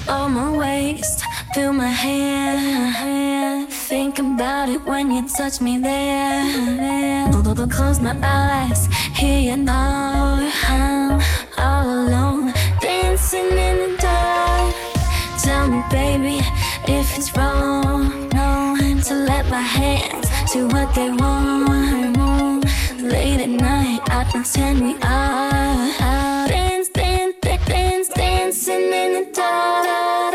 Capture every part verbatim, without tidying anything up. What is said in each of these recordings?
on my waist, feel my hair. Think about it when you touch me there. Close my eyes, here you know I'm all alone, dancing in the dark. Tell me, baby, if it's wrong, no, to let my hands do what they want. Late at night, I pretend we are. Dance, dance, dance, dance, dancing in the dark.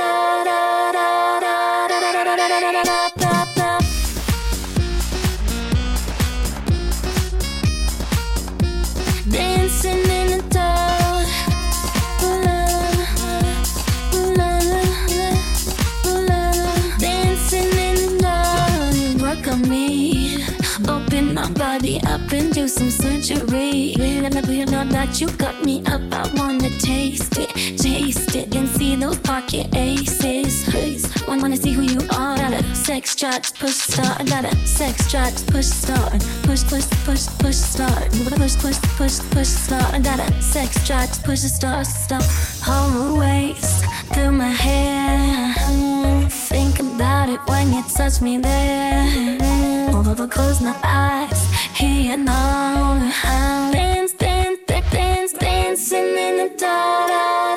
Dancing in the dark. Ooh la la, ooh la la, ooh la la. Dancing in the dark. You work on me, open my body up and do some surgery. Let me know that you got me up. I wanna taste it, taste it, and see those pocket aces. Wanna wanna see who you are. Got a sex drive, push start. Got a sex drive, push start. Push, push, push, push start. Push, push, push, push start. Got a sex drive, push start, stop. Hold my waist, through my hair. Think about it when you touch me there. Close my eyes, here you know I'm dance, dance, dance, dance, dancing in the dark.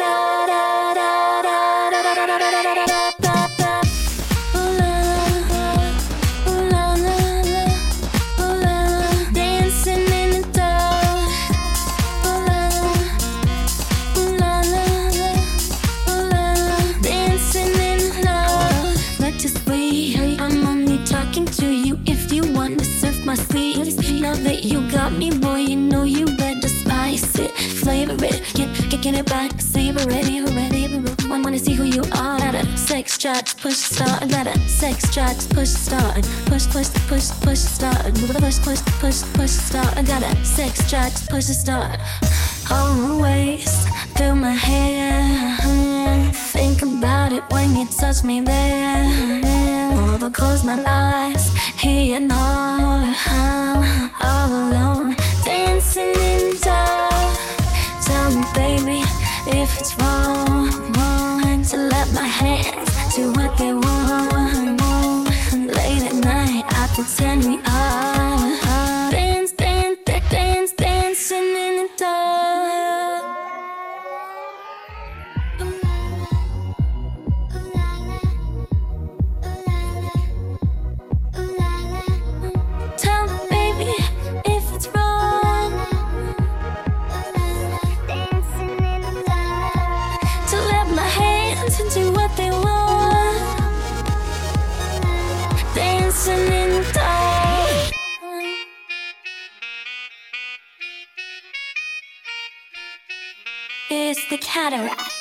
Ooh la la, ooh la la, ooh la la, dancing in the dark. Ooh la la, ooh la la, ooh la la, dancing in the dark. Not just wait, I'm only talking to you if you wanna surf my sleeve. Now that you got me, boy, you know you better spice it, flavor it, get, get, get it back, savor it, ready, one wanna see who you are. Got a sex drive, push start. Got a sex drive, push start. Push, push, push, push start. Push, push, push, push start. Got a sex drive, push start. On my waist, through my hair. Think about it when you touch me there. Close my eyes, here you know I'm all alone, dancing in the dark. Tell me, baby, if it's wrong, wrong to let my hands do what they want. Late at night, I pretend we are. Dance, dance, dance, dance, dancing in the dark. Do what they want, dancing in the dark. It's the cataract.